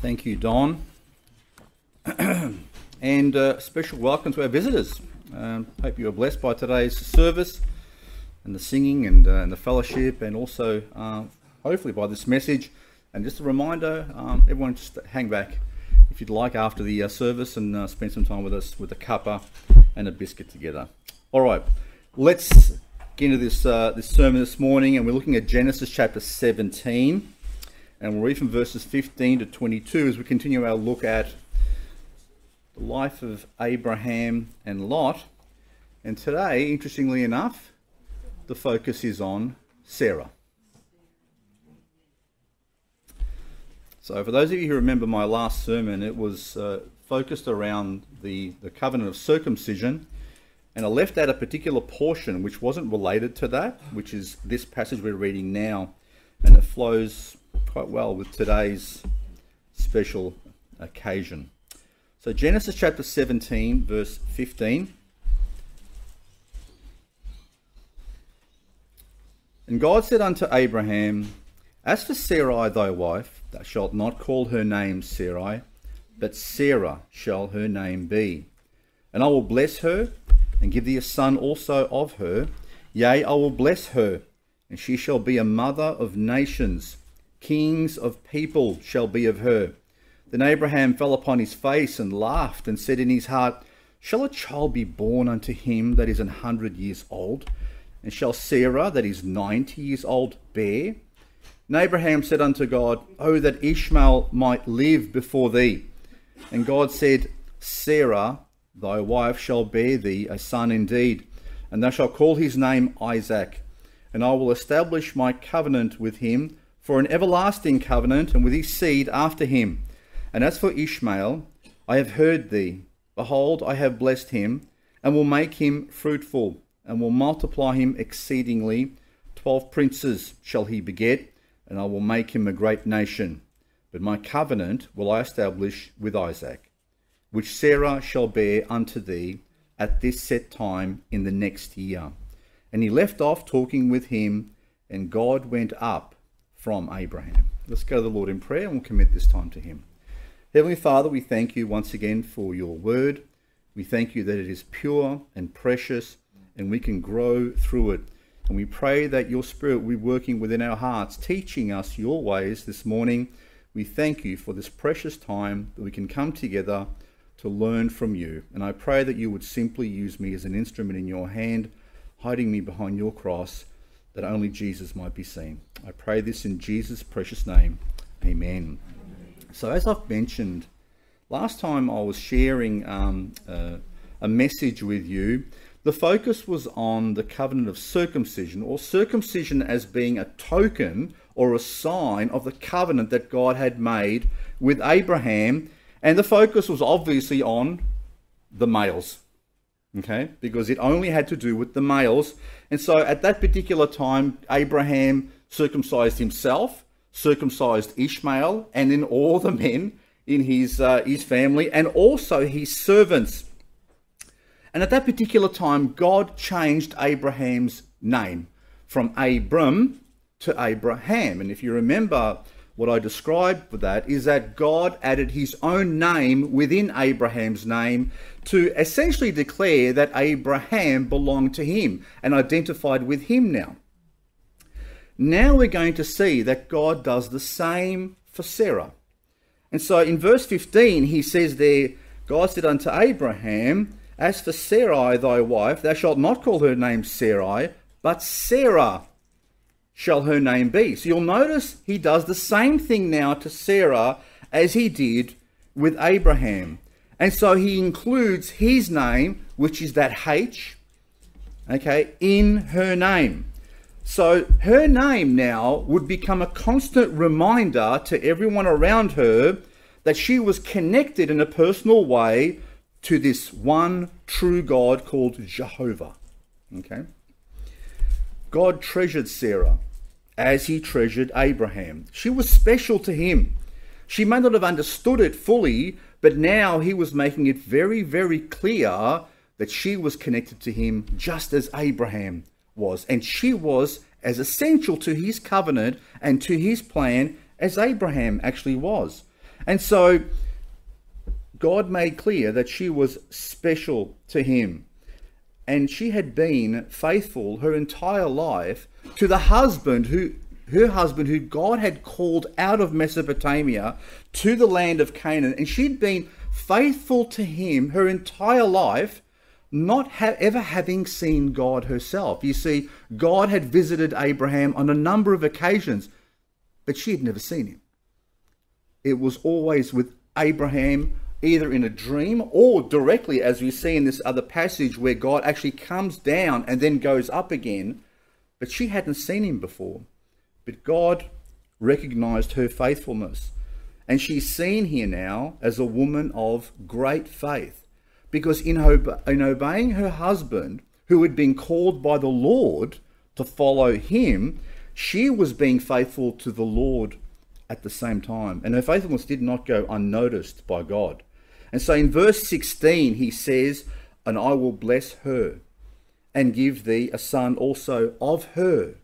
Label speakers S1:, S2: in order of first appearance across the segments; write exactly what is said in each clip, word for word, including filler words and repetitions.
S1: Thank you, Don. And uh, special welcome to our visitors. Um, hope you are blessed by today's service and the singing and, uh, and the fellowship, and also uh, hopefully by this message. And just a reminder, um, everyone just hang back if you'd like after the uh, service and uh, spend some time with us with a cuppa and a biscuit together. All right, let's get into this, uh, this sermon this morning, and we're looking at Genesis chapter seventeen. And we'll read from verses fifteen to twenty-two as we continue our look at the life of Abraham and Lot. And today, interestingly enough, the focus is on Sarah. So for those of you who remember my last sermon, it was uh, focused around the, the covenant of circumcision. And I left out a particular portion which wasn't related to that, which is this passage we're reading now. And it flows quite well with today's special occasion. So Genesis chapter seventeen, verse fifteen. And God said unto Abraham, As for Sarai thy wife, thou shalt not call her name Sarai, but Sarah shall her name be. And I will bless her, and give thee a son also of her. Yea, I will bless her, and she shall be a mother of nations. Kings of people shall be of her. Then Abraham fell upon his face and laughed, and said in his heart, Shall a child be born unto him that is an hundred years old? And shall Sarah that is ninety years old bear? And Abraham said unto God, Oh, that Ishmael might live before thee. And God said, Sarah thy wife shall bear thee a son indeed, and thou shalt call his name Isaac. And I will establish my covenant with him for an everlasting covenant, and with his seed after him. And as for Ishmael, I have heard thee. Behold, I have blessed him, and will make him fruitful, and will multiply him exceedingly. Twelve princes shall he beget, and I will make him a great nation. But my covenant will I establish with Isaac, which Sarah shall bear unto thee at this set time in the next year. And he left off talking with him, and God went up from Abraham. Let's go to the Lord in prayer, and we'll commit this time to him. Heavenly Father, we thank you once again for your word. We thank you that it is pure and precious, and we can grow through it. And we pray that your Spirit will be working within our hearts, teaching us your ways this morning. We thank you for this precious time that we can come together to learn from you. And I pray that you would simply use me as an instrument in your hand, hiding me behind your cross, that only Jesus might be seen. I pray this in Jesus' precious name. Amen. So as I've mentioned, last time I was sharing um, uh, a message with you, the focus was on the covenant of circumcision, or circumcision as being a token or a sign of the covenant that God had made with Abraham. And the focus was obviously on the males, okay, because it only had to do with the males. And so at that particular time, Abraham circumcised himself, circumcised Ishmael, and then all the men in his uh, his family, and also his servants. And at that particular time, God changed Abraham's name from Abram to Abraham. And if you remember, what I described with that is that God added his own name within Abraham's name to essentially declare that Abraham belonged to him and identified with him now. Now we're going to see that God does the same for Sarah. And so in verse fifteen, he says there, God said unto Abraham, As for Sarai thy wife, thou shalt not call her name Sarai, but Sarah shall her name be. So you'll notice he does the same thing now to Sarah as he did with Abraham. And so he includes his name, which is that H, okay, in her name. So her name now would become a constant reminder to everyone around her that she was connected in a personal way to this one true God called Jehovah. Okay? God treasured Sarah as he treasured Abraham. She was special to him. She may not have understood it fully, but now he was making it very, very clear that she was connected to him just as Abraham was. And she was as essential to his covenant and to his plan as Abraham actually was. And so God made clear that she was special to him. And she had been faithful her entire life to the husband who, her husband who God had called out of Mesopotamia to the land of Canaan. And she'd been faithful to him her entire life, not ha- ever having seen God herself. You see, God had visited Abraham on a number of occasions, but she had never seen him. It was always with Abraham, either in a dream or directly, as we see in this other passage where God actually comes down and then goes up again. But she hadn't seen him before. But God recognized her faithfulness. And she's seen here now as a woman of great faith. Because in, obe- in obeying her husband, who had been called by the Lord to follow him, she was being faithful to the Lord at the same time. And her faithfulness did not go unnoticed by God. And so in verse sixteen, he says, "And I will bless her, and give thee a son also of her.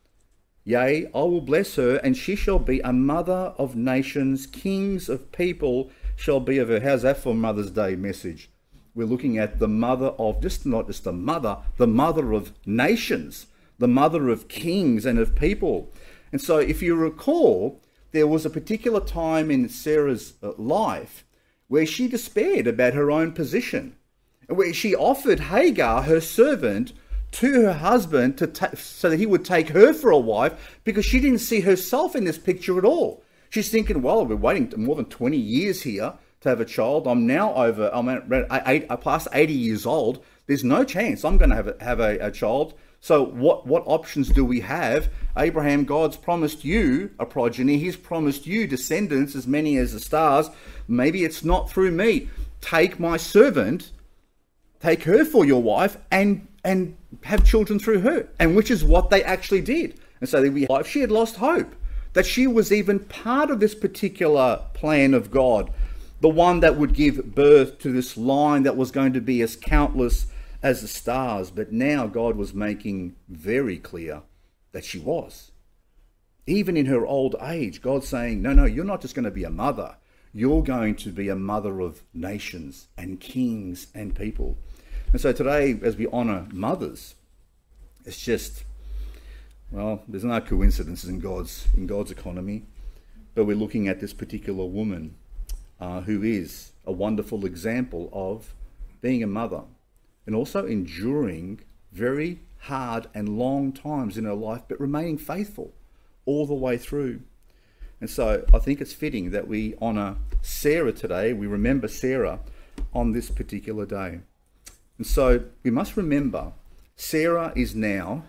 S1: Yea, I will bless her, and she shall be a mother of nations, kings of people shall be of her." How's that for Mother's Day message? We're looking at the mother of, just not just the mother, the mother of nations, the mother of kings and of people. And so if you recall, there was a particular time in Sarah's life where she despaired about her own position, where she offered Hagar, her servant, to her husband to ta- so that he would take her for a wife, because she didn't see herself in this picture at all. She's thinking, well, we're waiting more than twenty years here to have a child. I'm now over, I'm at eight, past eighty years old. There's no chance I'm going to have a, have a, a child. So what, what options do we have? Abraham, God's promised you a progeny. He's promised you descendants as many as the stars. Maybe it's not through me. Take my servant, take her for your wife, and and have children through her. And which is what they actually did. And so we, she had lost hope that she was even part of this particular plan of God, the one that would give birth to this line that was going to be as countless as the stars. But now God was making very clear that she was. Even in her old age, God's saying, no, no, you're not just going to be a mother. You're going to be a mother of nations and kings and people. And so today, as we honour mothers, it's just, well, there's no coincidences in God's in God's economy, but we're looking at this particular woman uh, who is a wonderful example of being a mother and also enduring very hard and long times in her life, but remaining faithful all the way through. And so I think it's fitting that we honour Sarah today. We remember Sarah on this particular day. And so we must remember Sarah is now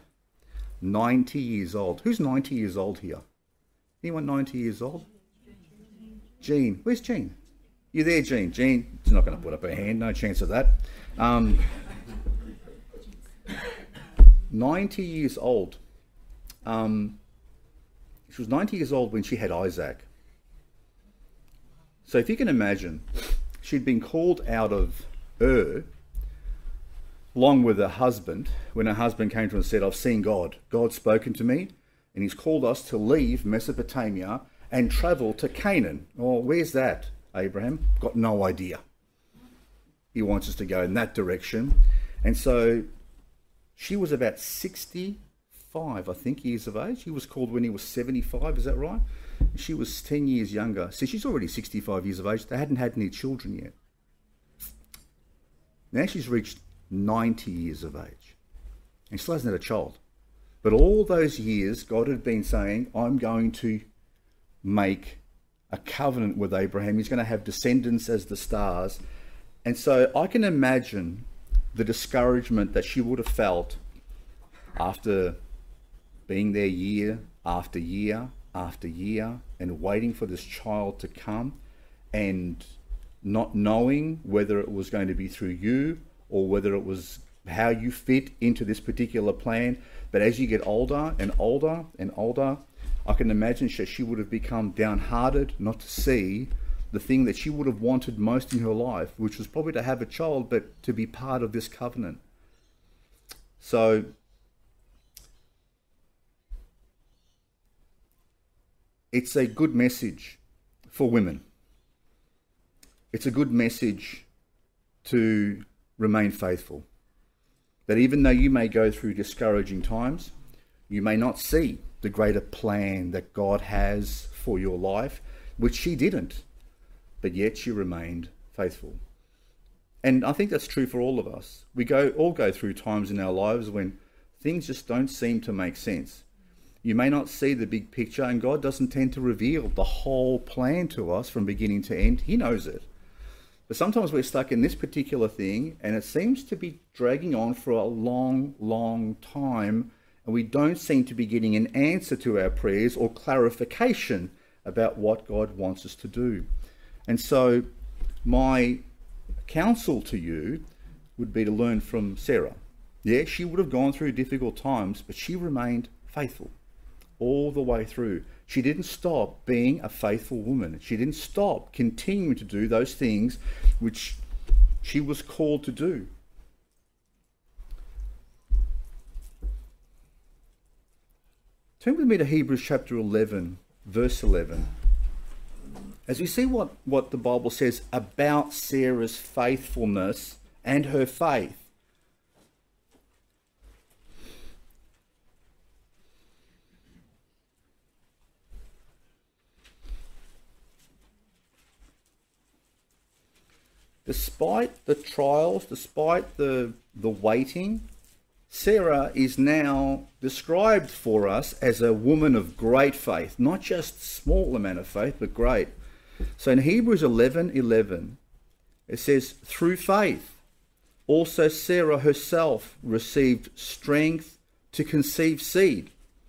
S1: ninety years old. Who's ninety years old here? Anyone ninety years old? Jean. Where's Jean? You there, Jean? Jean, she's not going to put up her hand. No chance of that. Um, ninety years old. Um, she was ninety years old when she had Isaac. So if you can imagine, she'd been called out of Ur, along with her husband, when her husband came to her and said, I've seen God. God's spoken to me, and he's called us to leave Mesopotamia and travel to Canaan. Oh, where's that, Abraham? Got no idea. He wants us to go in that direction. And so she was about sixty-five, I think, years of age. He was called when he was seventy-five, is that right? She was ten years younger. So she's already sixty-five years of age. They hadn't had any children yet. Now she's reached ninety years of age and still hasn't had a child. But all those years, God had been saying, I'm going to make a covenant with Abraham. He's going to have descendants as the stars. And so I can imagine the discouragement that she would have felt after being there year after year after year and waiting for this child to come and not knowing whether it was going to be through you or whether it was how you fit into this particular plan. But as you get older and older and older, I can imagine she, she would have become downhearted not to see the thing that she would have wanted most in her life, which was probably to have a child, but to be part of this covenant. So it's a good message for women it's a good message to remain faithful. That even though you may go through discouraging times, you may not see the greater plan that God has for your life, which she didn't, but yet she remained faithful. And I think that's true for all of us. We go all go through times in our lives when things just don't seem to make sense. You may not see the big picture, and God doesn't tend to reveal the whole plan to us from beginning to end. He knows it. But sometimes we're stuck in this particular thing, and it seems to be dragging on for a long, long time, and we don't seem to be getting an answer to our prayers or clarification about what God wants us to do. And so my counsel to you would be to learn from Sarah. Yeah, she would have gone through difficult times, but she remained faithful all the way through. She didn't stop being a faithful woman. She didn't stop continuing to do those things which she was called to do. Turn with me to Hebrews chapter eleven, verse eleven. As we see what, what the Bible says about Sarah's faithfulness and her faith. Despite the trials, despite the, the waiting, Sarah is now described for us as a woman of great faith, not just small amount of faith, but great. So in Hebrews eleven eleven, it says, through faith, also Sarah herself received strength to conceive seed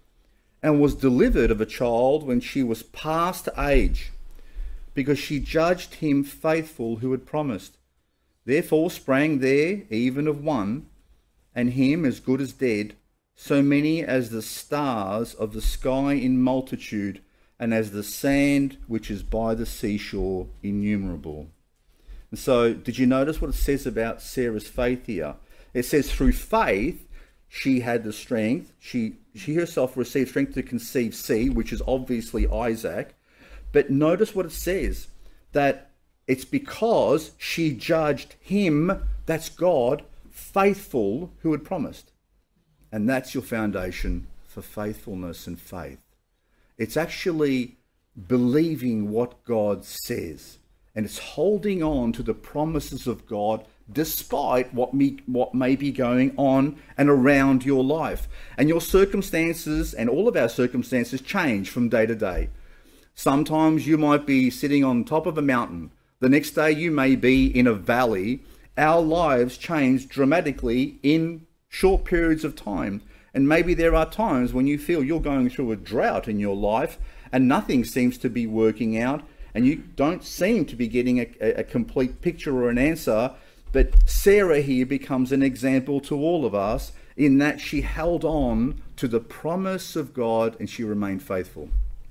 S1: and was delivered of a child when she was past age, because she judged him faithful who had promised. Therefore sprang there even of one, and him as good as dead, so many as the stars of the sky in multitude, and as the sand which is by the seashore innumerable. And so, did you notice what it says about Sarah's faith here? It says through faith, she had the strength. She, she herself received strength to conceive seed, which is obviously Isaac. But notice what it says, that it's because she judged him, that's God, faithful who had promised. And that's your foundation for faithfulness and faith. It's actually believing what God says, and it's holding on to the promises of God despite what may, what may be going on and around your life. And your circumstances, and all of our circumstances, change from day to day. Sometimes you might be sitting on top of a mountain. The next day you may be in a valley. Our lives change dramatically in short periods of time. And maybe there are times when you feel you're going through a drought in your life and nothing seems to be working out, and you don't seem to be getting a, a complete picture or an answer. But Sarah here becomes an example to all of us in that she held on to the promise of God and she remained faithful.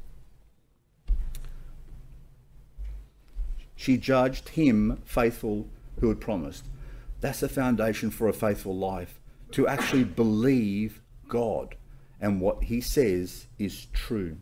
S1: She judged him faithful who had promised. That's the foundation for a faithful life, to actually believe God and what he says is true.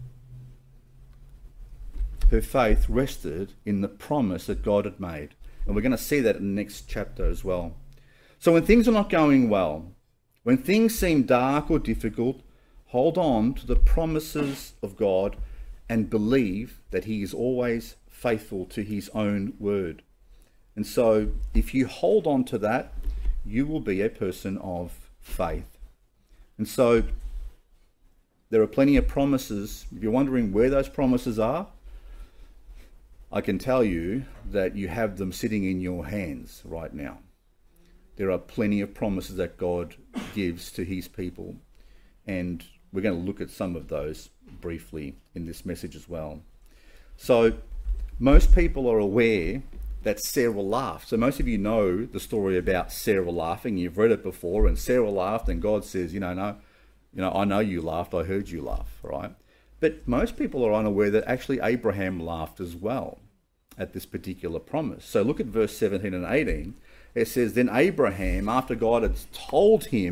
S1: Her faith rested in the promise that God had made. And we're going to see that in the next chapter as well. So when things are not going well, when things seem dark or difficult, hold on to the promises of God and believe that he is always faithful to his own word. And so if you hold on to that, you will be a person of faith. And so there are plenty of promises. If you're wondering where those promises are, I can tell you that you have them sitting in your hands right now. There are plenty of promises that God gives to his people, and we're going to look at some of those briefly in this message as well. So most people are aware that Sarah laughed. So most of you know the story about Sarah laughing. You've read it before, and Sarah laughed, and God says, you know, no, you know, I know you laughed, I heard you laugh, right? But most people are unaware that actually Abraham laughed as well at this particular promise. So look at verse seventeen and eighteen. It says, then Abraham, after God had told him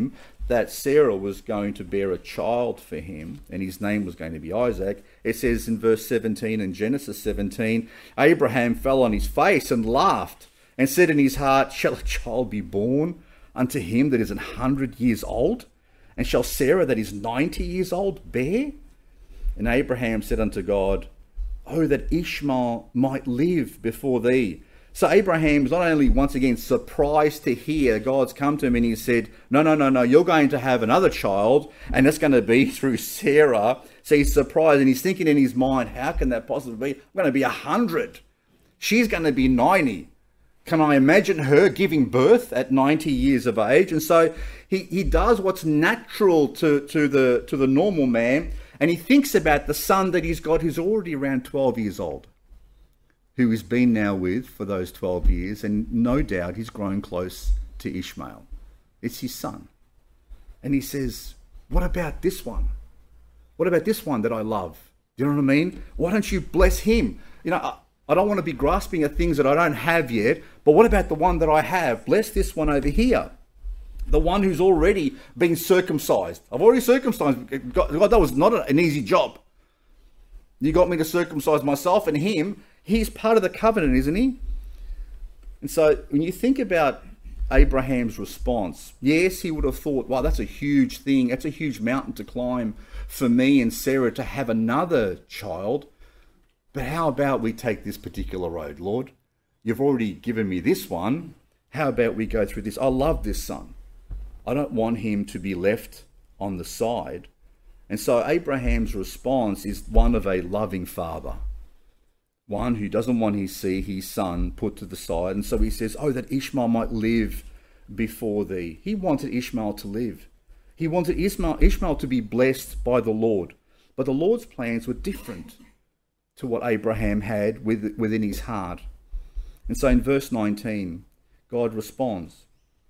S1: that Sarah was going to bear a child for him, and his name was going to be Isaac, it says in verse seventeen in Genesis seventeen, Abraham fell on his face and laughed, and said in his heart, shall a child be born unto him that is an hundred years old? And shall Sarah that is ninety years old bear? And Abraham said unto God, oh, that Ishmael might live before thee. So Abraham's not only once again surprised to hear God's come to him and he said, no, no, no, no, you're going to have another child and it's going to be through Sarah. So he's surprised and he's thinking in his mind, how can that possibly be? I'm going to be a hundred. She's going to be ninety. Can I imagine her giving birth at ninety years of age? And so he, he does what's natural to, to, the, to the normal man. And he thinks about the son that he's got who's already around twelve years old, who he's been now with for those twelve years. And no doubt he's grown close to Ishmael. It's his son. And he says, what about this one? What about this one that I love? Do you know what I mean? Why don't you bless him? You know, I, I don't want to be grasping at things that I don't have yet. But what about the one that I have? Bless this one over here. The one who's already been circumcised. I've already circumcised. God, that was not an easy job. You got me to circumcise myself and him. He's part of the covenant, isn't he? And so when you think about Abraham's response, yes, he would have thought, wow, that's a huge thing. That's a huge mountain to climb for me and Sarah to have another child. But how about we take this particular road, Lord? You've already given me this one. How about we go through this? I love this son. I don't want him to be left on the side. And so Abraham's response is one of a loving father, one who doesn't want to see his son put to the side. And so he says, oh, that Ishmael might live before thee. He wanted Ishmael to live. He wanted Ishmael, Ishmael to be blessed by the Lord. But the Lord's plans were different to what Abraham had with, within his heart. And so in verse nineteen, God responds.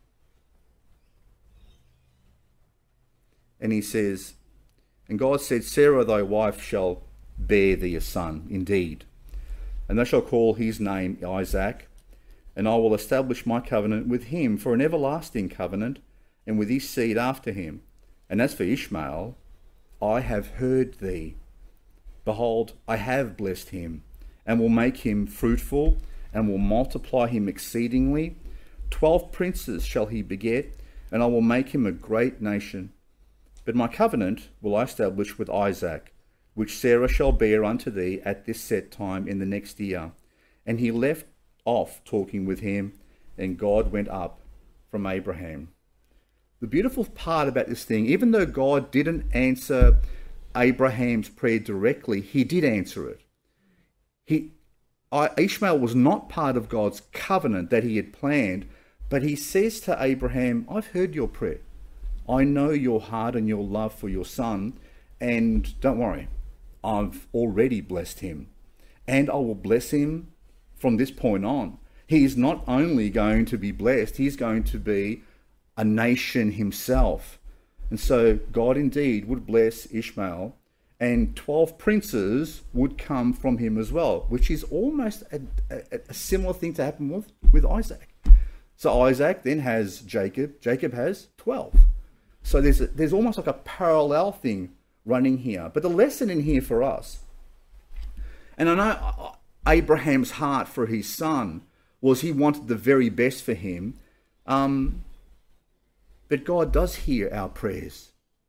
S1: And he says, and God said, Sarah thy wife shall bear thee a son, indeed. And thou shalt call his name Isaac, and I will establish my covenant with him for an everlasting covenant, and with his seed after him. And as for Ishmael, I have heard thee. Behold, I have blessed him, and will make him fruitful, and will multiply him exceedingly. Twelve princes shall he beget, and I will make him a great nation. But my covenant will I establish with Isaac, which Sarah shall bear unto thee at this set time in the next year. And he left off talking with him, and God went up from Abraham. The beautiful part about this thing, even though God didn't answer Abraham's prayer directly, he did answer it. He, Ishmael was not part of God's covenant that he had planned, but he says to Abraham, I've heard your prayer. I know your heart and your love for your son, and don't worry, I've already blessed him, and I will bless him from this point on. He is not only going to be blessed, he's going to be a nation himself. And so God indeed would bless Ishmael, and twelve princes would come from him as well, which is almost a, a, a similar thing to happen with, with Isaac. So Isaac then has Jacob, Jacob has twelve. So there's, a, there's almost like a parallel thing running here. But the lesson in here for us, and I know Abraham's heart for his son was he wanted the very best for him, um, but God does hear our prayers.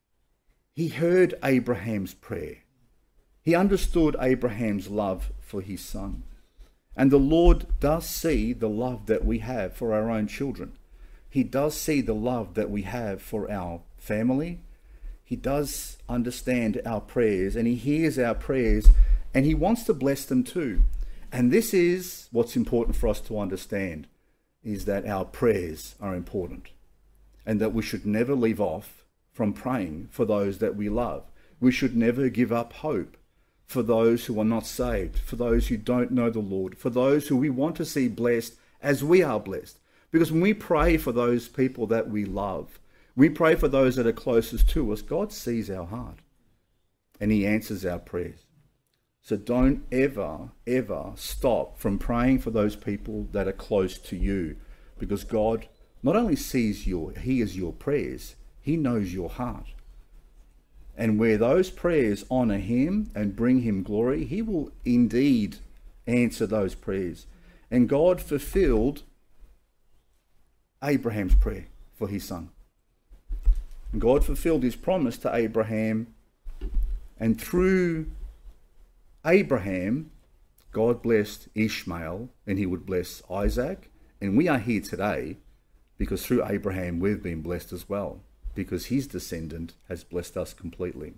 S1: He heard Abraham's prayer. He understood Abraham's love for his son. And the Lord does see the love that we have for our own children. He does see the love that we have for our family. He does understand our prayers, and he hears our prayers, and he wants to bless them too. And this is what's important for us to understand, is that our prayers are important, and that we should never leave off from praying for those that we love. We should never give up hope for those who are not saved, for those who don't know the Lord, for those who we want to see blessed as we are blessed. Because when we pray for those people that we love, we pray for those that are closest to us, God sees our heart and he answers our prayers. So don't ever, ever stop from praying for those people that are close to you, because God not only sees your, hears your prayers, He knows your heart. And where those prayers honour him and bring him glory, he will indeed answer those prayers. And God fulfilled Abraham's prayer for his son. And God fulfilled his promise to Abraham. And through Abraham, God blessed Ishmael, and he would bless Isaac. And we are here today because through Abraham we've been blessed as well, because his descendant has blessed us completely.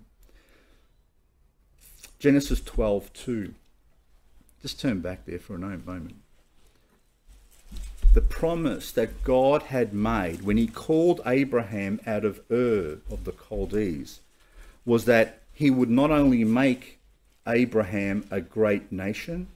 S1: Genesis twelve two. Just turn back there for a moment. The promise that God had made when he called Abraham out of Ur of the Chaldees was that he would not only make Abraham a great nation,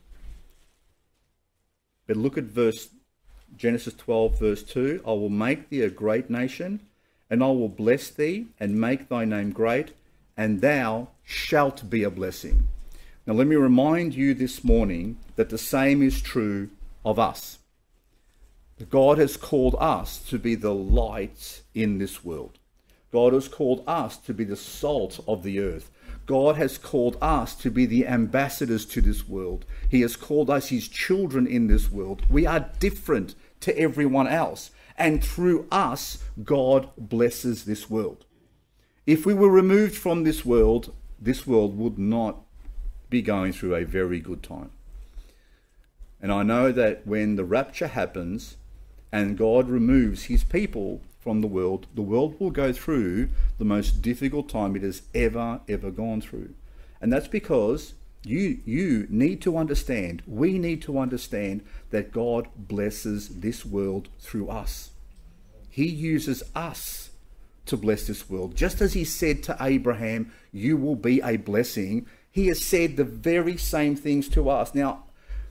S1: but look at verse Genesis twelve verse two. I will make thee a great nation, and I will bless thee and make thy name great, and thou shalt be a blessing. Now let me remind you this morning that the same is true of us. God has called us to be the light in this world. God has called us to be the salt of the earth. God has called us to be the ambassadors to this world. He has called us his children in this world. We are different to everyone else. And through us, God blesses this world. If we were removed from this world, this world would not be going through a very good time. And I know that when the rapture happens and God removes his people from the world, the world will go through the most difficult time it has ever, ever gone through. And that's because you, you need to understand, we need to understand that God blesses this world through us. He uses us to bless this world. Just as he said to Abraham, you will be a blessing, he has said the very same things to us. Now,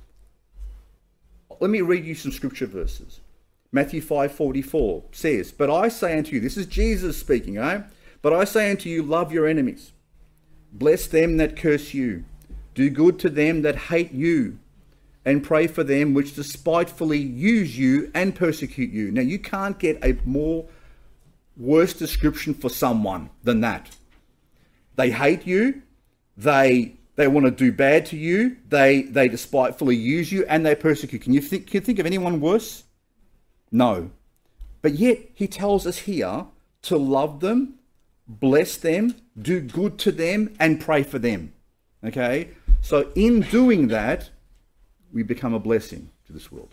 S1: let me read you some scripture verses. Matthew five forty-four says, but I say unto you, this is Jesus speaking, eh? But I say unto you, love your enemies. Bless them that curse you. Do good to them that hate you. And pray for them which despitefully use you and persecute you. Now, you can't get a more worse description for someone than that. They hate you. They they want to do bad to you. They they despitefully use you and they persecute. Can you think, can you think of anyone worse? No. But yet he tells us here to love them, bless them, do good to them, and pray for them. Okay? So in doing that, we become a blessing to this world.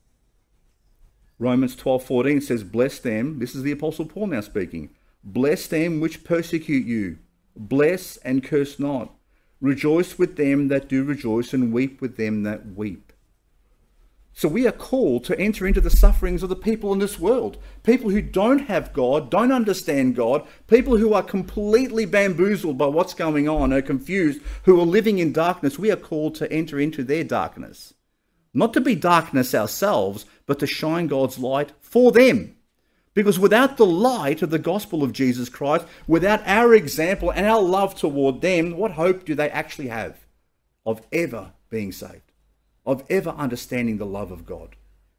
S1: Romans twelve fourteen says, bless them. This is the Apostle Paul now speaking. Bless them which persecute you. Bless and curse not. Rejoice with them that do rejoice, and weep with them that weep. So we are called to enter into the sufferings of the people in this world. People who don't have God, don't understand God, people who are completely bamboozled by what's going on, are confused, who are living in darkness. We are called to enter into their darkness. Not to be darkness ourselves, but to shine God's light for them. Because without the light of the gospel of Jesus Christ, without our example and our love toward them, what hope do they actually have of ever being saved? Of ever understanding the love of God?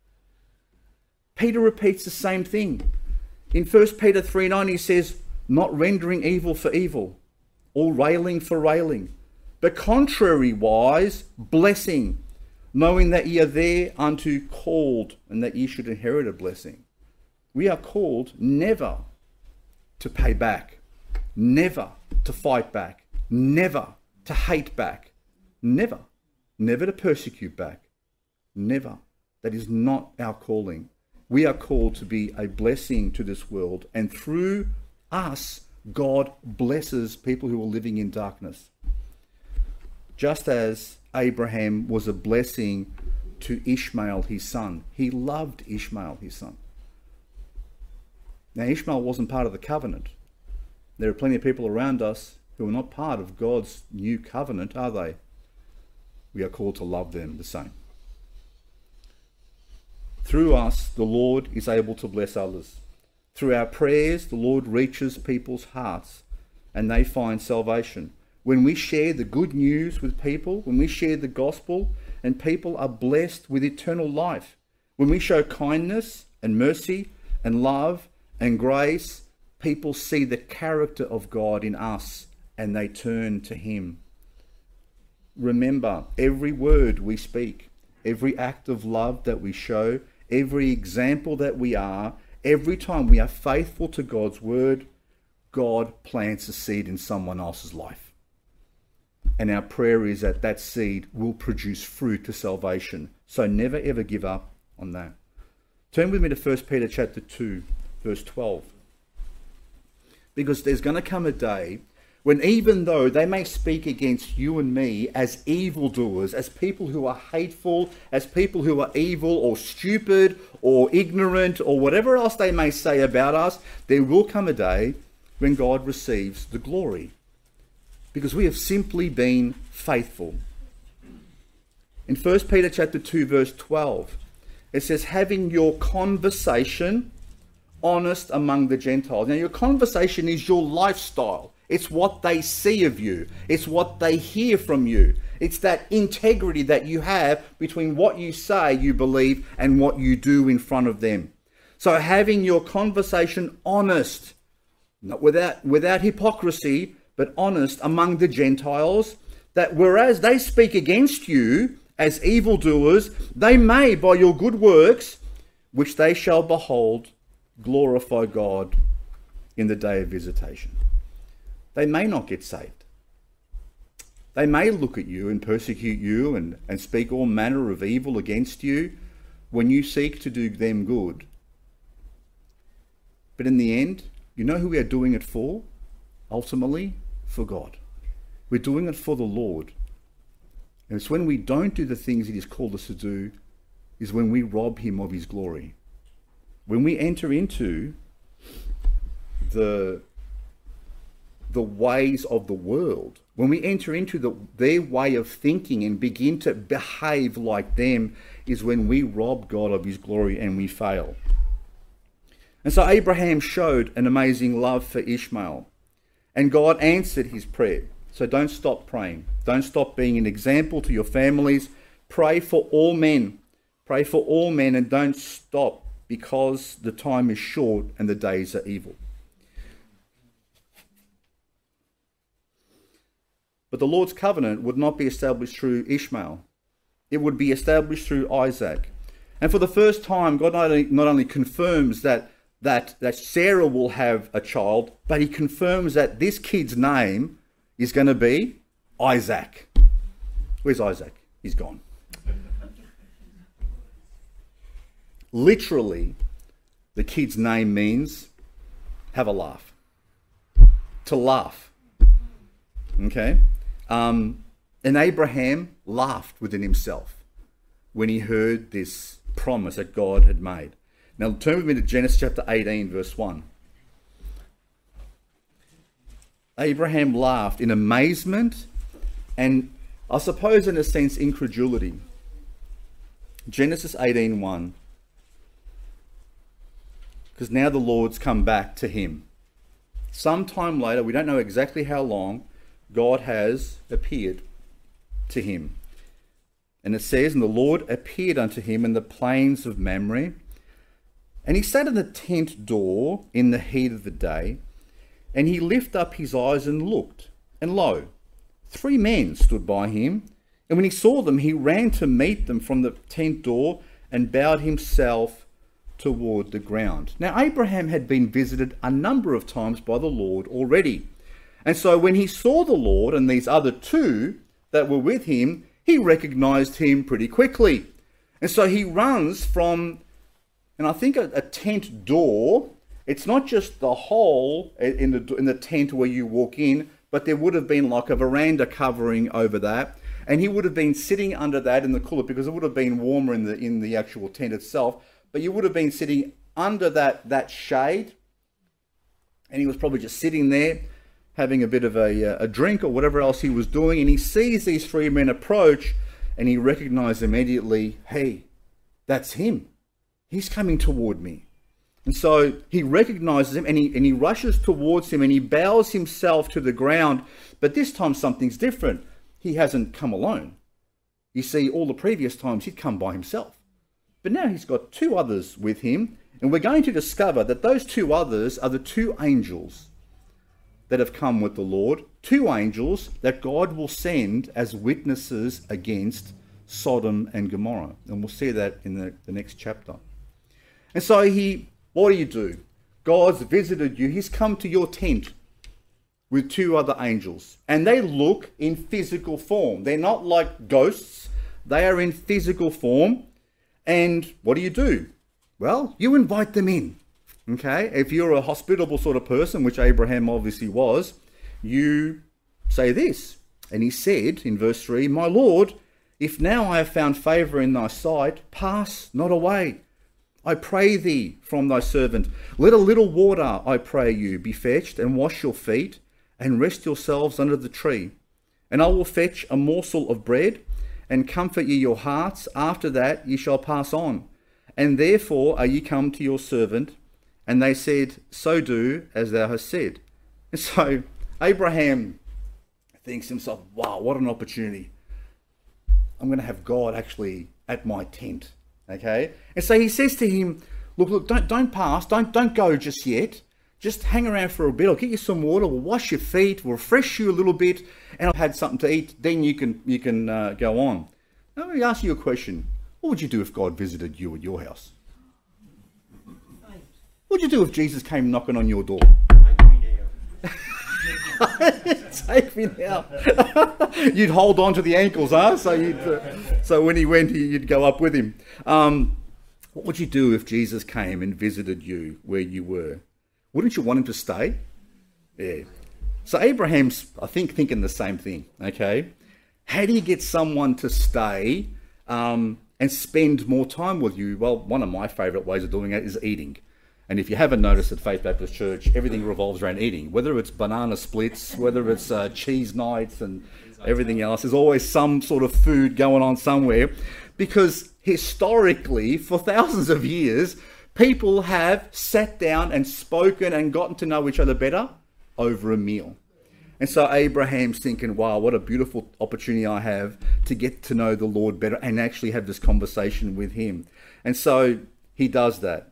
S1: Peter repeats the same thing. In First Peter three nine he says, not rendering evil for evil, or railing for railing, but contrariwise blessing, knowing that ye are thereunto called, and that ye should inherit a blessing. We are called never to pay back, never to fight back, never to hate back, never. Never to persecute back. Never. That is not our calling. We are called to be a blessing to this world. And through us, God blesses people who are living in darkness. Just as Abraham was a blessing to Ishmael, his son. He loved Ishmael, his son. Now, Ishmael wasn't part of the covenant. There are plenty of people around us who are not part of God's new covenant, are they? We are called to love them the same. Through us, the Lord is able to bless others. Through our prayers, the Lord reaches people's hearts and they find salvation. When we share the good news with people, when we share the gospel, and people are blessed with eternal life. When we show kindness and mercy and love and grace, people see the character of God in us and they turn to him. Remember, every word we speak, every act of love that we show, every example that we are, every time we are faithful to God's word, God plants a seed in someone else's life. And our prayer is that that seed will produce fruit to salvation. So never ever give up on that. Turn with me to First Peter chapter two, verse twelve. Because there's going to come a day when, even though they may speak against you and me as evildoers, as people who are hateful, as people who are evil or stupid or ignorant or whatever else they may say about us, there will come a day when God receives the glory. Because we have simply been faithful. In First Peter chapter two, verse twelve, it says, having your conversation honest among the Gentiles. Now, your conversation is your lifestyle. It's what they see of you. It's what they hear from you. It's that integrity that you have between what you say you believe and what you do in front of them. So having your conversation honest, not without, without hypocrisy, but honest among the Gentiles, that whereas they speak against you as evildoers, they may, by your good works, which they shall behold, glorify God in the day of visitation. They may not get saved. They may look at you and persecute you and, and speak all manner of evil against you when you seek to do them good. But in the end, you know who we are doing it for? Ultimately, for God. We're doing it for the Lord. And it's when we don't do the things that he's called us to do, is when we rob him of his glory. When we enter into the, the ways of the world, when we enter into the, their way of thinking and begin to behave like them, is when we rob God of his glory and we fail. And so Abraham showed an amazing love for Ishmael, and God answered his prayer. So don't stop praying. Don't stop being an example to your families. Pray for all men. Pray for all men, and don't stop, because the time is short and the days are evil. But the Lord's covenant would not be established through Ishmael. It would be established through Isaac. And for the first time, God not only, not only confirms that, that, that Sarah will have a child, but he confirms that this kid's name is going to be Isaac. Where's Isaac? He's gone. Literally, the kid's name means have a laugh. To laugh. Okay? Um, and Abraham laughed within himself when he heard this promise that God had made. Now turn with me to Genesis chapter eighteen, verse one. Abraham laughed in amazement and, I suppose in a sense, incredulity. Genesis eighteen one. Because now the Lord's come back to him. Sometime later, we don't know exactly how long, God has appeared to him. And it says, and the Lord appeared unto him in the plains of Mamre. And he sat in the tent door in the heat of the day. And he lifted up his eyes and looked. And lo, three men stood by him. And when he saw them, he ran to meet them from the tent door and bowed himself toward the ground. Now, Abraham had been visited a number of times by the Lord already. And so when he saw the Lord and these other two that were with him, he recognized him pretty quickly. And so he runs from, and I think a, a tent door, it's not just the hole in the, in the tent where you walk in, but there would have been like a veranda covering over that. And he would have been sitting under that in the cooler, because it would have been warmer in the, in the actual tent itself. But you would have been sitting under that, that shade, and he was probably just sitting there having a bit of a, a drink or whatever else he was doing, and he sees these three men approach, and he recognized immediately, hey, that's him. He's coming toward me. And so he recognizes him, and he, and he rushes towards him, and he bows himself to the ground. But this time something's different. He hasn't come alone. You see, all the previous times he'd come by himself. But now he's got two others with him, And we're going to discover that those two others are the two angels that have come with the Lord, two angels that God will send as witnesses against Sodom and Gomorrah. And we'll see that in the, the next chapter. And so he, what do you do? God's visited you. He's come to your tent with two other angels. And they look in physical form. They're not like ghosts. They are in physical form. And what do you do? Well, you invite them in. Okay? If you're a hospitable sort of person, which Abraham obviously was, you say this. And he said in verse three, "My Lord, if now I have found favour in thy sight, pass not away. I pray thee from thy servant. Let a little water, I pray you, be fetched, and wash your feet, and rest yourselves under the tree. And I will fetch a morsel of bread, and comfort ye your hearts. After that ye shall pass on. And therefore are ye come to your servant." And they said, "So do as thou hast said." And so Abraham thinks to himself, wow, what an opportunity. I'm going to have God actually at my tent. Okay? And so he says to him, look, look, don't don't pass, don't don't go just yet. Just hang around for a bit. I'll get you some water. We'll wash your feet. We'll refresh you a little bit. And I've had something to eat. Then you can you can uh, go on. Now, let me ask you a question. What would you do if God visited you at your house? What would you do if Jesus came knocking on your door? Take me now. You'd hold on to the ankles, huh? So you'd, uh, so when he went, you'd go up with him. Um, what would you do if Jesus came and visited you where you were? Wouldn't you want him to stay? Yeah. So Abraham's, I think, thinking the same thing. Okay. How do you get someone to stay um, and spend more time with you? Well, one of my favourite ways of doing it is eating. And if you haven't noticed at Faith Baptist Church, everything revolves around eating. Whether it's banana splits, whether it's uh, cheese nights and everything else, there's always some sort of food going on somewhere. Because historically, for thousands of years, people have sat down and spoken and gotten to know each other better over a meal. And so Abraham's thinking, wow, what a beautiful opportunity I have to get to know the Lord better and actually have this conversation with him. And so he does that.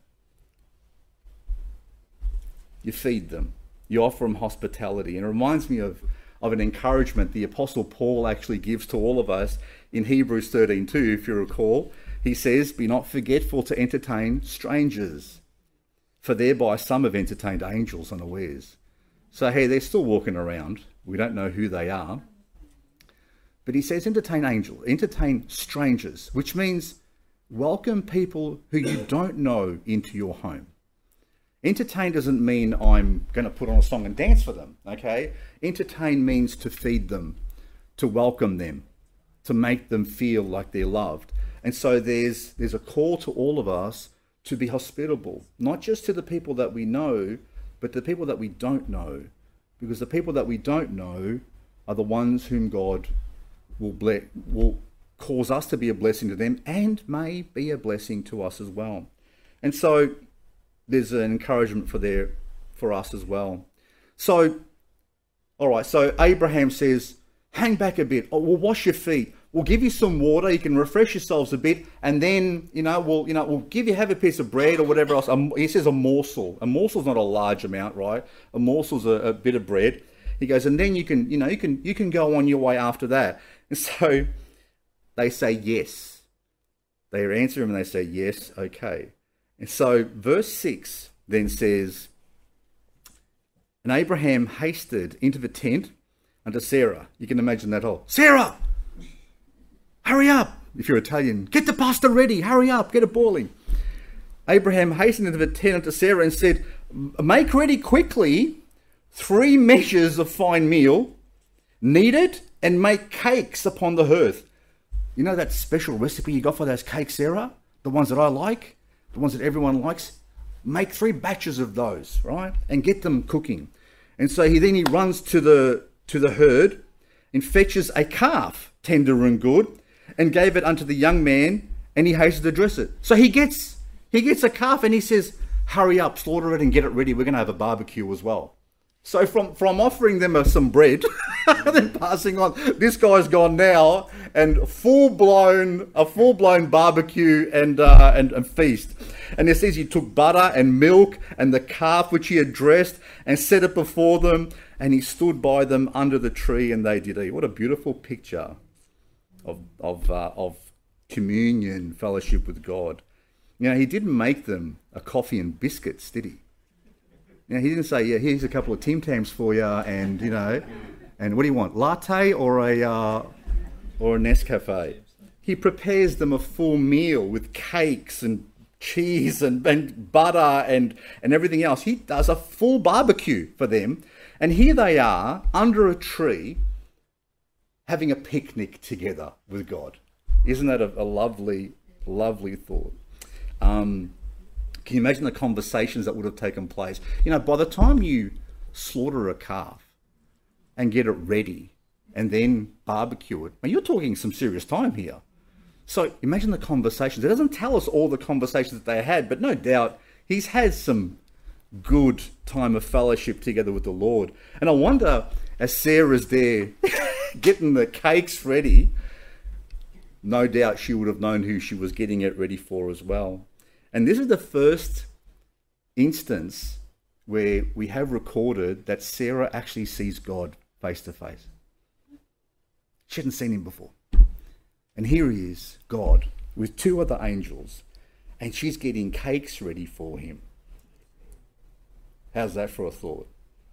S1: You feed them. You offer them hospitality. And it reminds me of, of an encouragement the Apostle Paul actually gives to all of us in Hebrews thirteen two, if you recall. He says, "Be not forgetful to entertain strangers, for thereby some have entertained angels unawares." So, hey, they're still walking around. We don't know who they are. But he says, entertain angels, entertain strangers, which means welcome people who you don't know into your home. Entertain doesn't mean I'm going to put on a song and dance for them, okay? Entertain means to feed them, to welcome them, to make them feel like they're loved. And so there's there's a call to all of us to be hospitable, not just to the people that we know, but the people that we don't know. Because the people that we don't know are the ones whom God will ble- will cause us to be a blessing to them and may be a blessing to us as well. And so there's an encouragement for there for us as well. So, all right, so Abraham says, hang back a bit. Oh, we'll wash your feet. We'll give you some water. You can refresh yourselves a bit. And then, you know, we'll, you know, we'll give you, have a piece of bread or whatever else. Um, he says a morsel. A morsel's not a large amount, right? A morsel's a, a bit of bread. He goes, and then you can, you know, you can, you can go on your way after that. And so they say yes. They answer him and they say, yes, okay. And so verse six then says, and Abraham hasted into the tent unto Sarah. You can imagine that whole, Sarah, hurry up. If you're Italian, get the pasta ready. Hurry up, get it boiling. Abraham hastened into the tent unto Sarah and said, make ready quickly three measures of fine meal, knead it, and make cakes upon the hearth. You know that special recipe you got for those cakes, Sarah? The ones that I like? The ones that everyone likes? Make three batches of those, right? And get them cooking. And so he then he runs to the to the herd and fetches a calf, tender and good, and gave it unto the young man, and he hasted to dress it. So he gets he gets a calf and he says, hurry up, slaughter it and get it ready. We're going to have a barbecue as well. So from, from offering them uh, some bread, then passing on, this guy's gone now, and full blown a full blown barbecue and, uh, and and feast. And it says he took butter and milk and the calf which he had dressed and set it before them, and he stood by them under the tree, and they did eat. What a beautiful picture of of uh, of communion, fellowship with God. You know, he didn't make them a coffee and biscuits, did he? You know, he didn't say, yeah, here's a couple of Tim Tams for you, and, you know, and what do you want, latte or a uh, or a Nescafe? He prepares them a full meal with cakes and cheese and, and butter and, and everything else. He does a full barbecue for them, and here they are under a tree having a picnic together with God. Isn't that a, a lovely, lovely thought? Um, Can you imagine the conversations that would have taken place? You know, by the time you slaughter a calf and get it ready and then barbecue it, I mean, you're talking some serious time here. So imagine the conversations. It doesn't tell us all the conversations that they had, but no doubt he's had some good time of fellowship together with the Lord. And I wonder, as Sarah's there getting the cakes ready, no doubt she would have known who she was getting it ready for as well. And this is the first instance where we have recorded that Sarah actually sees God face to face. She hadn't seen him before. And here he is, God, with two other angels, and she's getting cakes ready for him. How's that for a thought?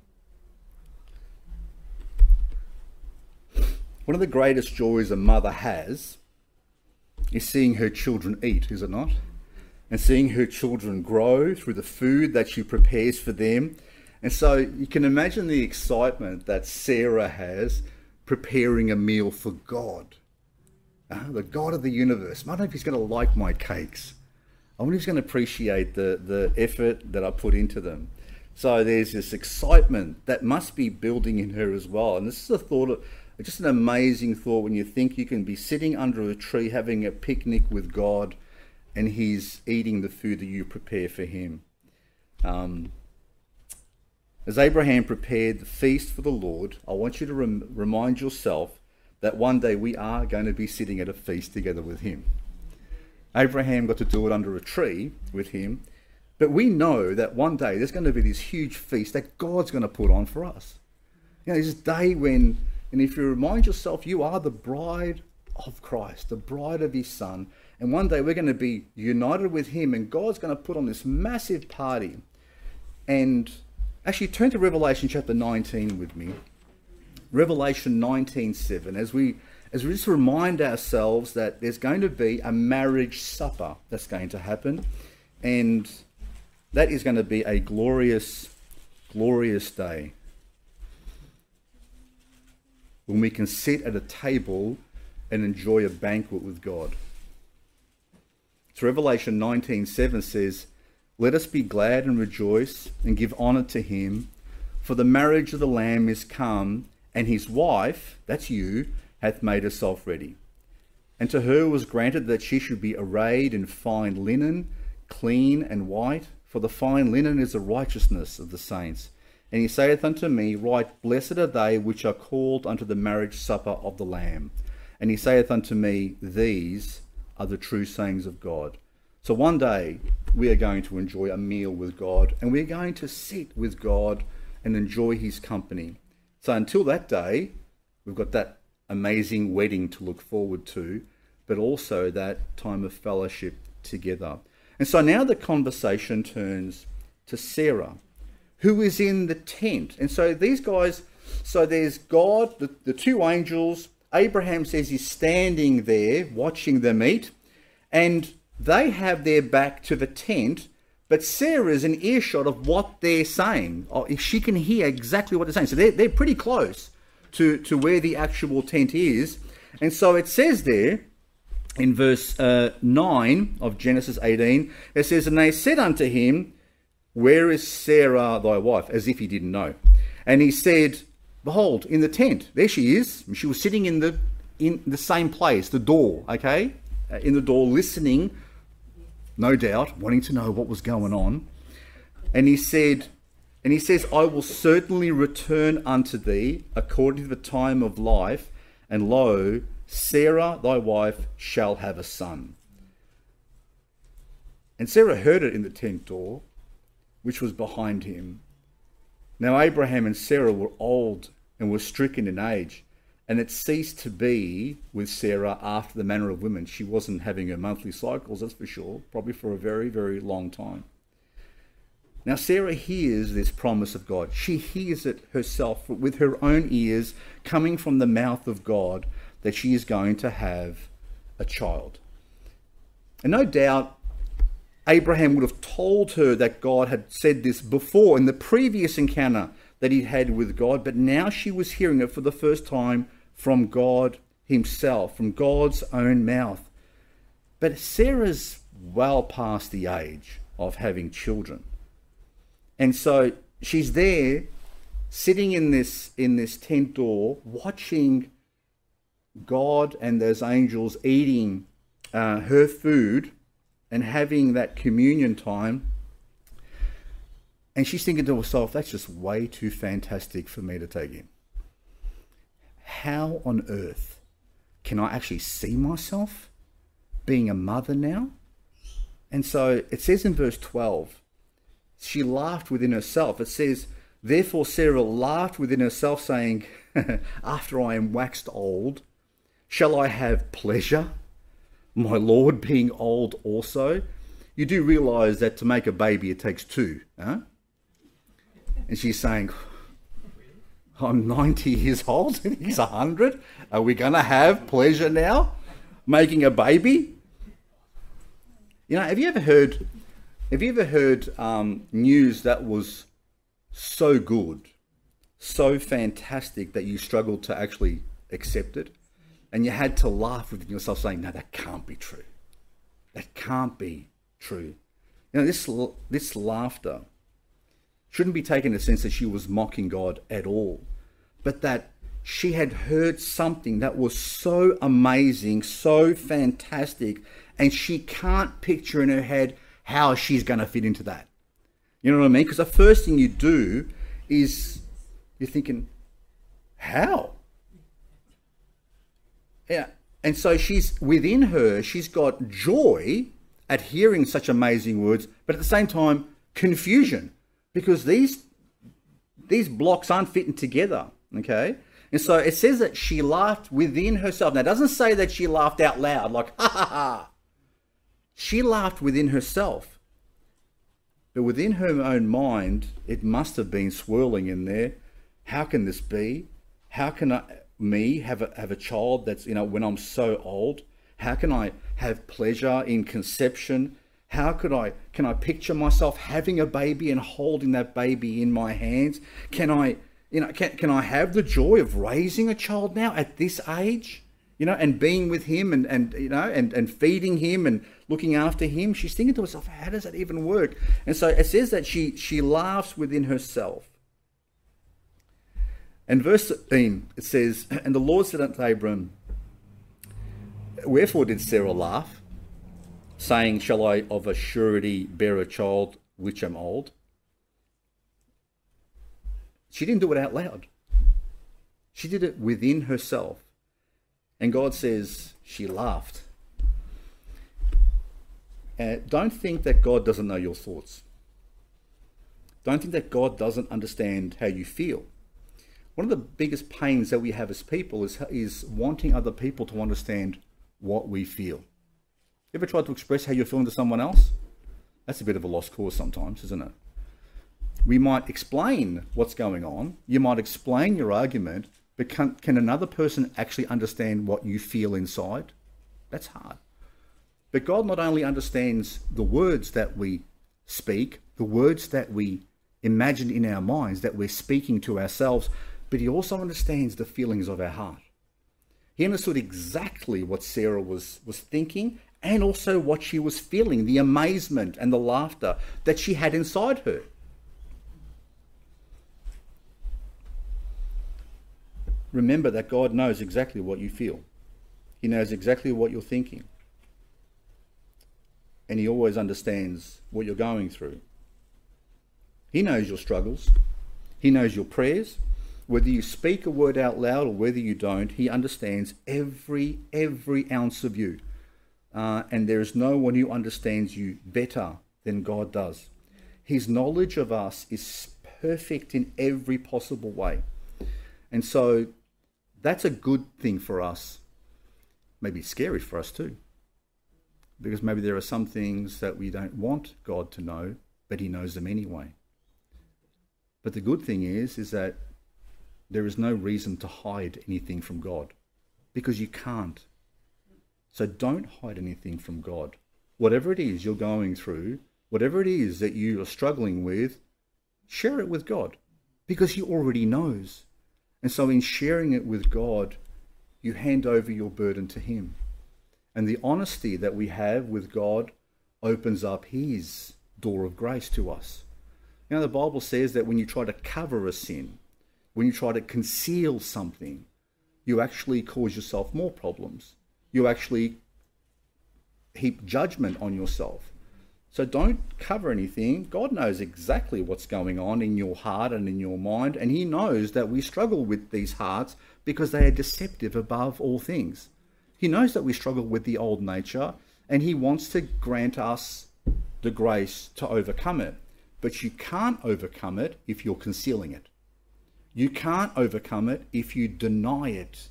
S1: One of the greatest joys a mother has is seeing her children eat, is it not? And seeing her children grow through the food that she prepares for them. And so you can imagine the excitement that Sarah has preparing a meal for God. Uh, the God of the universe. I don't know if he's going to like my cakes. I wonder if he's going to appreciate the, the effort that I put into them. So there's this excitement that must be building in her as well. And this is a thought, of, just an amazing thought when you think you can be sitting under a tree having a picnic with God, and he's eating the food that you prepare for him. Um, as Abraham prepared the feast for the Lord, I want you to rem- remind yourself that one day we are going to be sitting at a feast together with him. Abraham got to do it under a tree with him, but we know that one day there's going to be this huge feast that God's going to put on for us. You know, this day when, and if you remind yourself, you are the bride of Christ, the bride of his son, and one day we're going to be united with him, and God's going to put on this massive party. And actually turn to Revelation chapter nineteen with me. Revelation nineteen seven, as we as we just remind ourselves that there's going to be a marriage supper that's going to happen, and that is going to be a glorious, glorious day when we can sit at a table and enjoy a banquet with God. So Revelation nineteen seven says, "Let us be glad and rejoice and give honour to him, for the marriage of the Lamb is come, and his wife," that's you, "hath made herself ready. And to her was granted that she should be arrayed in fine linen, clean and white, for the fine linen is the righteousness of the saints. And he saith unto me, Right blessed are they which are called unto the marriage supper of the Lamb. And he saith unto me, These are the true sayings of God." So one day we are going to enjoy a meal with God, and we're going to sit with God and enjoy his company. So until that day, we've got that amazing wedding to look forward to, but also that time of fellowship together. And so now the conversation turns to Sarah, who is in the tent. And so these guys, so there's God, the, the two angels. Abraham says he's standing there watching them eat, and they have their back to the tent, but Sarah's in earshot of what they're saying. She can hear exactly what they're saying. So they're, they're pretty close to, to where the actual tent is. And so it says there in verse uh, nine of Genesis eighteen, it says, "And they said unto him, Where is Sarah thy wife?" As if he didn't know. And he said, "Behold, in the tent." There she is. She was sitting in the in the same place, the door, okay? Uh, in the door, listening, no doubt, wanting to know what was going on. And he said, And he says, I will certainly return unto thee according to the time of life, and lo, Sarah thy wife shall have a son. And Sarah heard it in the tent door, which was behind him. Now Abraham and Sarah were old and were stricken in age, and it ceased to be with Sarah after the manner of women. She wasn't having her monthly cycles, that's for sure, probably for a very, very long time. Now Sarah hears this promise of God. She hears it herself with her own ears, coming from the mouth of God, that she is going to have a child. And no doubt Abraham would have told her that God had said this before in the previous encounter that he had with God, but now she was hearing it for the first time from God himself, from God's own mouth. But Sarah's well past the age of having children. And so she's there, sitting in this in this tent door, watching God and those angels eating uh, her food and having that communion time. And she's thinking to herself, that's just way too fantastic for me to take in. How on earth can I actually see myself being a mother now? And so it says in verse twelve, she laughed within herself. It says, therefore Sarah laughed within herself, saying, after I am waxed old, shall I have pleasure, my Lord being old also? You do realize that to make a baby, it takes two, huh? And she's saying, I'm ninety years old and he's one hundred. Are we going to have pleasure now, making a baby? You know, have you ever heard, have you ever heard um, news that was so good, so fantastic that you struggled to actually accept it? And you had to laugh within yourself saying, no, that can't be true. That can't be true. You know, this, this laughter shouldn't be taken in the sense that she was mocking God at all, but that she had heard something that was so amazing, so fantastic, and she can't picture in her head how she's going to fit into that. You know what I mean? Because the first thing you do is you're thinking, how? Yeah. And so she's within her, she's got joy at hearing such amazing words, but at the same time, confusion, because these these blocks aren't fitting together, okay? And so it says that she laughed within herself. Now, it doesn't say that she laughed out loud, like, ha ha ha. She laughed within herself. But within her own mind, it must have been swirling in there. How can this be? How can I, me have a, have a child that's, you know, when I'm so old? How can I have pleasure in conception? How could I, can I picture myself having a baby and holding that baby in my hands? Can I, you know, can, can I have the joy of raising a child now at this age? You know, and being with him and, and you know, and, and feeding him and looking after him. She's thinking to herself, how does that even work? And so it says that she, she laughs within herself. And verse thirteen, it says, and the Lord said unto Abram, wherefore did Sarah laugh, saying, shall I of a surety bear a child which am old? She didn't do it out loud. She did it within herself. And God says she laughed. Uh, don't think that God doesn't know your thoughts. Don't think that God doesn't understand how you feel. One of the biggest pains that we have as people is, is wanting other people to understand what we feel. You ever tried to express how you're feeling to someone else? That's a bit of a lost cause sometimes, isn't it? We might explain what's going on. You might explain your argument, but can, can another person actually understand what you feel inside? That's hard. But God not only understands the words that we speak, the words that we imagine in our minds, that we're speaking to ourselves, but he also understands the feelings of our heart. He understood exactly what Sarah was, was thinking and also what she was feeling, the amazement and the laughter that she had inside her. Remember that God knows exactly what you feel. He knows exactly what you're thinking. And he always understands what you're going through. He knows your struggles. He knows your prayers. Whether you speak a word out loud or whether you don't, he understands every, every ounce of you. Uh, and there is no one who understands you better than God does. His knowledge of us is perfect in every possible way. And so that's a good thing for us. Maybe scary for us too. Because maybe there are some things that we don't want God to know, but he knows them anyway. But the good thing is, is that there is no reason to hide anything from God, because you can't. So don't hide anything from God. Whatever it is you're going through, whatever it is that you are struggling with, share it with God, because he already knows. And so in sharing it with God, you hand over your burden to him. And the honesty that we have with God opens up his door of grace to us. You know, the Bible says that when you try to cover a sin, when you try to conceal something, you actually cause yourself more problems. You actually heap judgment on yourself. So don't cover anything. God knows exactly what's going on in your heart and in your mind, and he knows that we struggle with these hearts because they are deceptive above all things. He knows that we struggle with the old nature, and he wants to grant us the grace to overcome it. But you can't overcome it if you're concealing it. You can't overcome it if you deny it,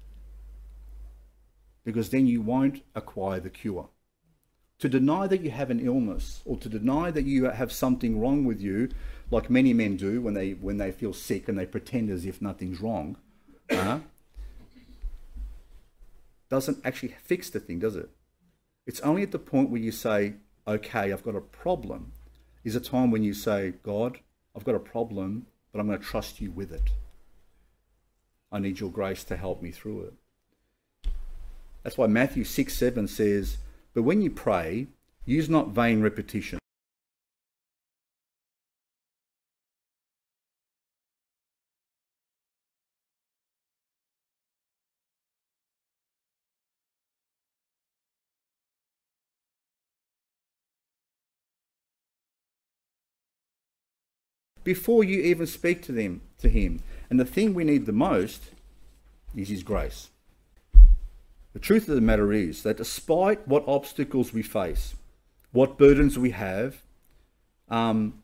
S1: because then you won't acquire the cure. To deny that you have an illness, or to deny that you have something wrong with you, like many men do when they when they feel sick and they pretend as if nothing's wrong, uh, doesn't actually fix the thing, does it? It's only at the point where you say, okay, I've got a problem, is a time when you say, God, I've got a problem, but I'm going to trust you with it. I need your grace to help me through it. That's why Matthew six seven says, but when you pray, use not vain repetition. Before you even speak to them, to him. And the thing we need the most is his grace. The truth of the matter is that despite what obstacles we face, what burdens we have, um,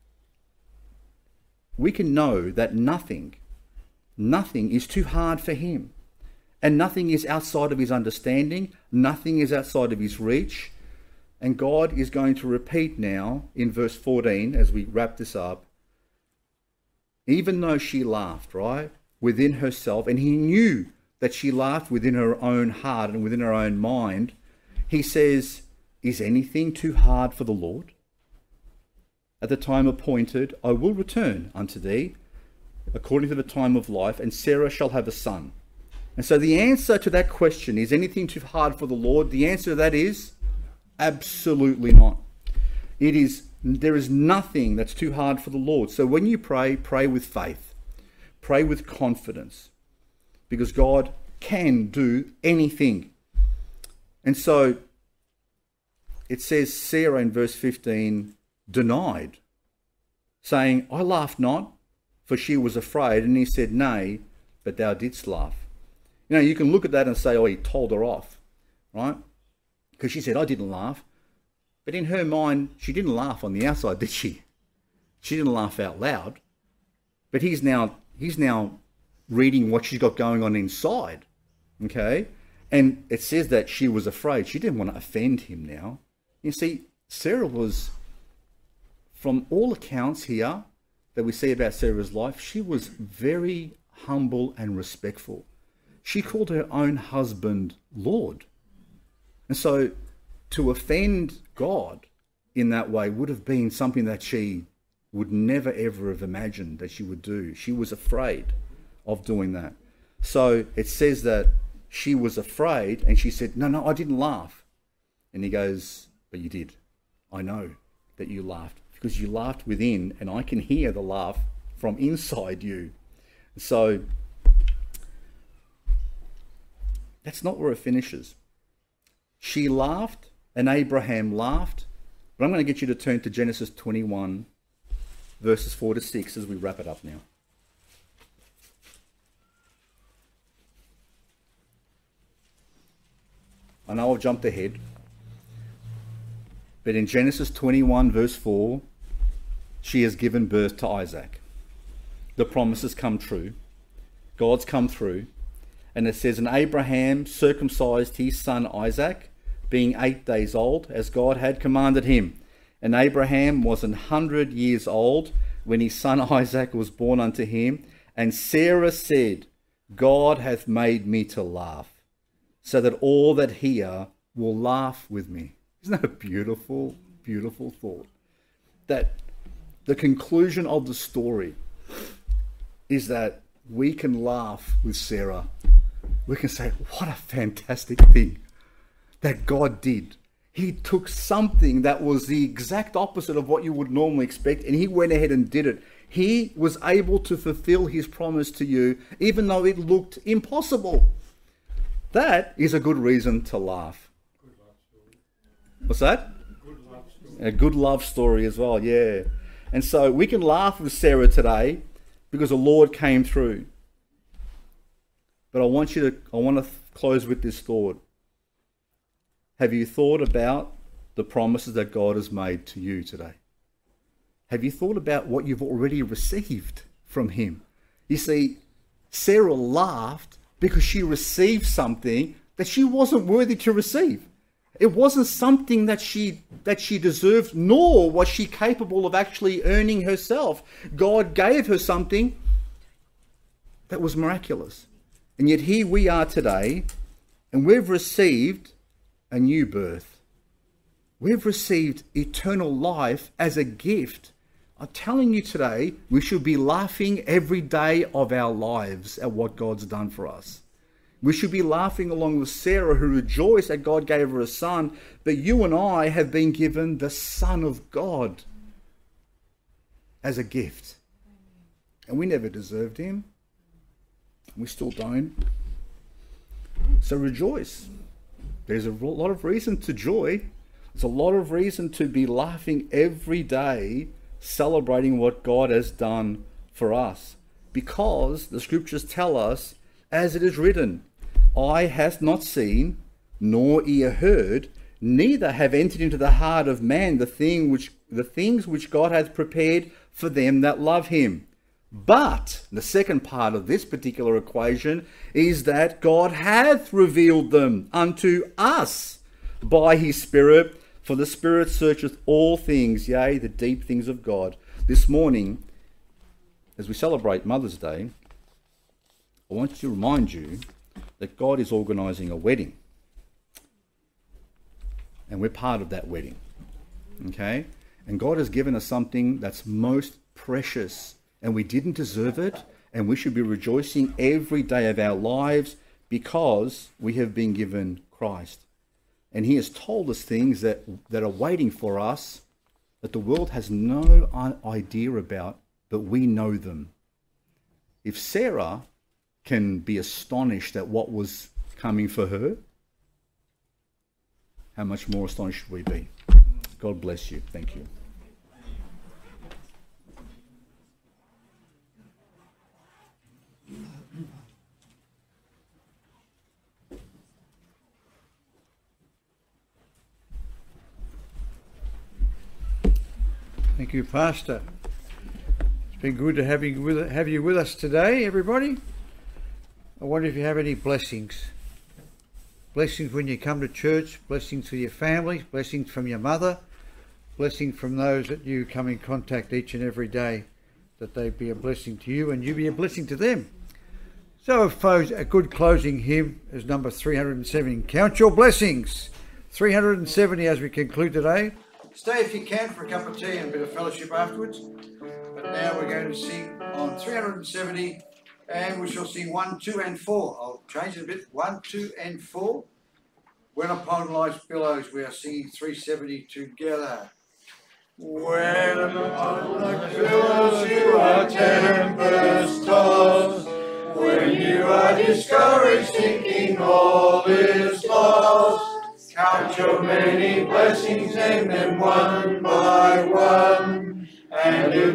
S1: we can know that nothing, nothing is too hard for him. And nothing is outside of his understanding. Nothing is outside of his reach. And God is going to repeat now in verse fourteen, as we wrap this up, even though she laughed, right, within herself, and he knew that she laughed within her own heart and within her own mind, he says, is anything too hard for the Lord? At the time appointed, I will return unto thee, according to the time of life, and Sarah shall have a son. And so the answer to that question, is anything too hard for the Lord? The answer to that is absolutely not. It is, there is nothing that's too hard for the Lord. So when you pray, pray with faith. Pray with confidence. Because God can do anything. And so it says Sarah in verse fifteen denied, saying, I laughed not, for she was afraid. And he said, nay, but thou didst laugh. You know, you can look at that and say, oh, he told her off, right? Because she said, I didn't laugh. But in her mind, she didn't laugh on the outside, did she? She didn't laugh out loud. But he's now, he's now reading what she's got going on inside, okay? And it says that she was afraid. She didn't want to offend him now. You see, Sarah was, from all accounts here that we see about Sarah's life, she was very humble and respectful. She called her own husband Lord. And so to offend God in that way would have been something that she would never ever have imagined that she would do. She was afraid of doing that. So it says that she was afraid and she said, no, no, I didn't laugh. And he goes, but you did. I know that you laughed because you laughed within and I can hear the laugh from inside you. So that's not where it finishes. She laughed and Abraham laughed. But I'm going to get you to turn to Genesis twenty-one verses four to six as we wrap it up now. I know I've jumped ahead, but in Genesis twenty-one verse four, she has given birth to Isaac. The promises come true. God's come through. And it says, and Abraham circumcised his son Isaac, being eight days old, as God had commanded him. And Abraham was an hundred years old when his son Isaac was born unto him. And Sarah said, God hath made me to laugh, so that all that hear will laugh with me. Isn't that a beautiful, beautiful thought? That the conclusion of the story is that we can laugh with Sarah. We can say, what a fantastic thing that God did. He took something that was the exact opposite of what you would normally expect, and he went ahead and did it. He was able to fulfill his promise to you, even though it looked impossible. That is a good reason to laugh.
S2: Good love story.
S1: What's that?
S2: Good love story.
S1: A good love story as well, yeah. And so we can laugh with Sarah today because the Lord came through. But I want you to, I want to close with this thought. Have you thought about the promises that God has made to you today? Have you thought about what you've already received from him? You see, Sarah laughed because she received something that she wasn't worthy to receive. It wasn't something that she that she deserved, nor was she capable of actually earning herself. God gave her something that was miraculous. And yet here we are today, and we've received a new birth. We've received eternal life as a gift. I'm telling you today, we should be laughing every day of our lives at what God's done for us. We should be laughing along with Sarah, who rejoiced that God gave her a son, but you and I have been given the Son of God as a gift. And we never deserved him. We still don't. So rejoice. There's a lot of reason to joy. There's a lot of reason to be laughing every day, celebrating what God has done for us. Because the scriptures tell us, as it is written, eye hath not seen, nor ear heard, neither have entered into the heart of man the thing which the things which God hath prepared for them that love him. But the second part of this particular equation is that God hath revealed them unto us by his Spirit, for the Spirit searcheth all things, yea, the deep things of God. This morning, as we celebrate Mother's Day, I want to remind you that God is organising a wedding. And we're part of that wedding. Okay? And God has given us something that's most precious, and we didn't deserve it, and we should be rejoicing every day of our lives because we have been given Christ. And he has told us things that, that are waiting for us that the world has no idea about, but we know them. If Sarah can be astonished at what was coming for her, how much more astonished should we be? God bless you. Thank you.
S3: Thank you, Pastor. It's been good to have you with, have you with us today, everybody. I wonder if you have any blessings. Blessings when you come to church, blessings for your family, blessings from your mother, blessings from those that you come in contact each and every day, that they be a blessing to you and you be a blessing to them. So I suppose a good closing hymn is number three hundred seventy. Count your blessings. three hundred seventy as we conclude today. Stay if you can for a cup of tea and a bit of fellowship afterwards. But now we're going to sing on three hundred seventy, and we shall sing one, two and four. I'll change it a bit. one, two and four. When upon life's billows we are singing three seventy together. When upon life's billows you are tempest-tossed, when you are discouraged thinking all is lost, count your many blessings, name them one by one, and it will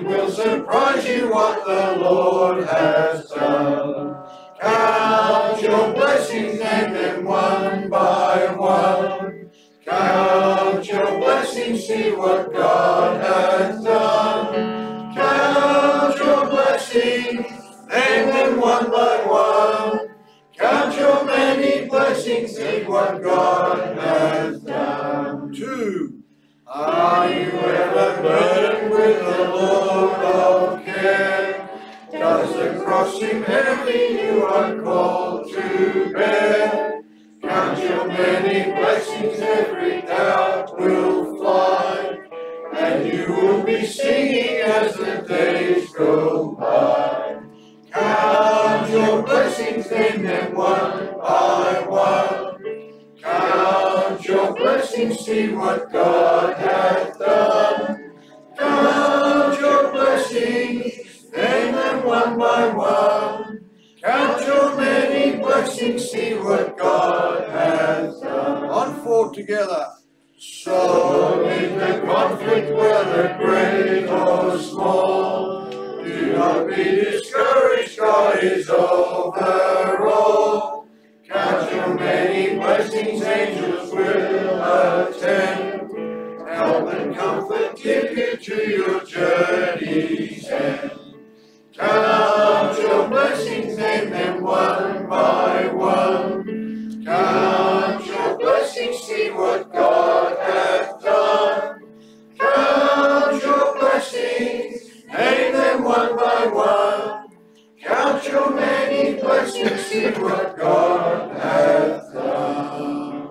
S4: surprise you what the Lord has done. Count your blessings, name them one by one. Count your blessings, see what God has done. Count your blessings, name them one by one. Count your many blessings, see what God has done. Two. Are you ever burdened with the load of care? Does the cross seem heavy you are called to bear? Count your many blessings, every doubt will fly, and you will be singing as the days go by. Count your blessings, name them one by one. Count your blessings, see what God hath done. Count your blessings, name them one by one. Count your many blessings, see what God has done. On four together. So in the conflict, whether great or small, do not be discouraged, God is over all. Count your many blessings, angels will attend. Help and comfort give you to your journey's end. Count your blessings, name them one by one. Count your blessings, see what God hath done. Count your blessings, name them one by one. Count your many blessings, see what God hath done.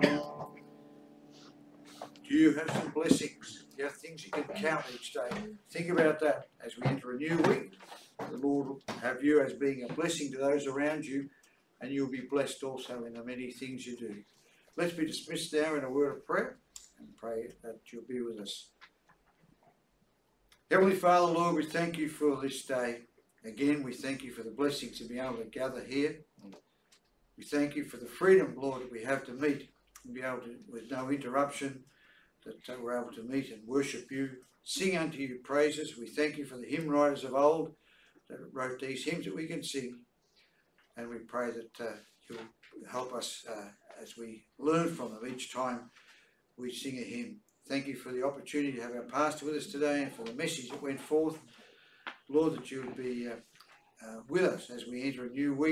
S4: Do you have some blessings? Do you have things you can count each day? Think about that as we enter a new week. The Lord will have you as being a blessing to those around you, and you'll be blessed also in the many things you do. Let's be dismissed now in a word of prayer, and pray that you'll be with us. Heavenly Father, Lord, we thank you for this day. Again, we thank you for the blessing to be able to gather here. We thank you for the freedom, Lord, that we have to meet and be able to, with no interruption, that uh, we're able to meet and worship you, sing unto you praises. We thank you for the hymn writers of old that wrote these hymns that we can sing. And we pray that uh, you'll help us uh, as we learn from them each time we sing a hymn. Thank you for the opportunity to have our pastor with us today and for the message that went forth. Lord, that you would be uh, uh, with us as we enter a new week.